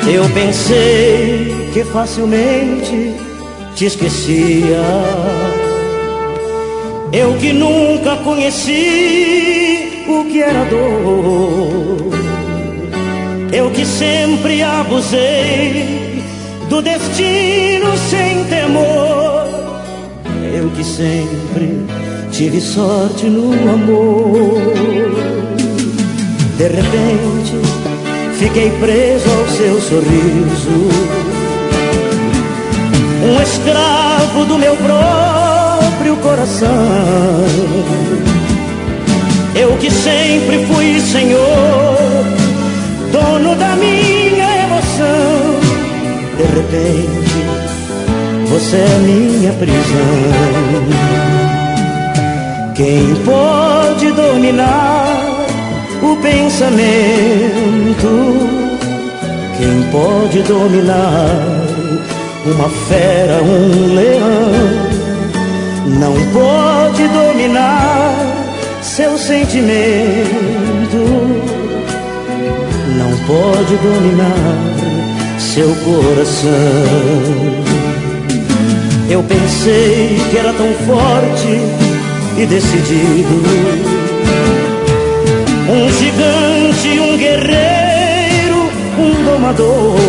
Eu pensei que facilmente te esquecia, eu que nunca conheci o que era dor, eu que sempre abusei do destino sem temor, eu que sempre tive sorte no amor. De repente fiquei preso ao seu sorriso, um escravo do meu próprio coração. Eu que sempre fui senhor, dono da minha emoção, de repente você é minha prisão. Quem pode dominar o pensamento? Quem pode dominar uma fera, um leão? Não pode dominar seu sentimento, não pode dominar seu coração. Eu pensei que era tão forte e decidido, um gigante, um guerreiro, um domador.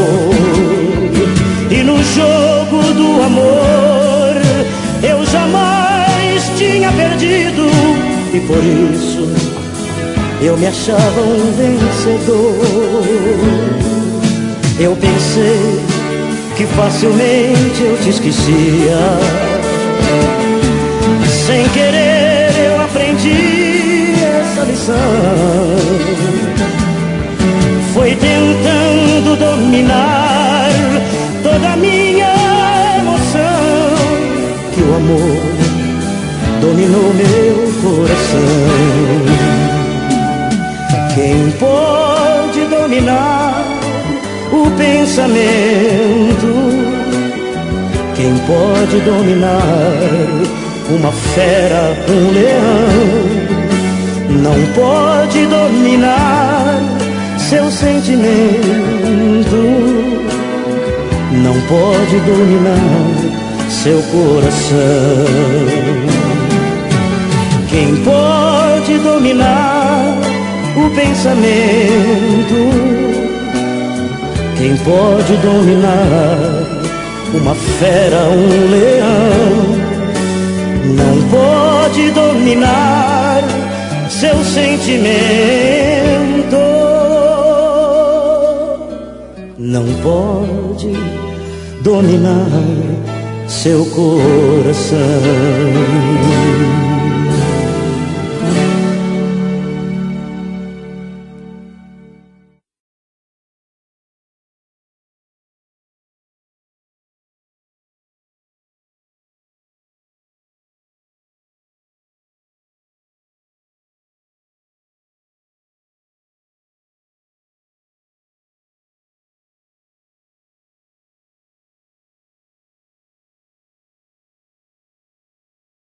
E no jogo do amor eu jamais tinha perdido, e por isso eu me achava um vencedor. Eu pensei que facilmente eu te esquecia, sem querer eu aprendi essa lição. Foi tentando dominar toda a minha emoção que o amor dominou meu coração. Quem pode dominar o pensamento? Quem pode dominar uma fera, um leão? Não pode dominar seu sentimento, não pode dominar seu coração. Quem pode dominar o pensamento? Quem pode dominar uma fera, um leão? Não pode dominar seu sentimento, não pode dominar seu coração.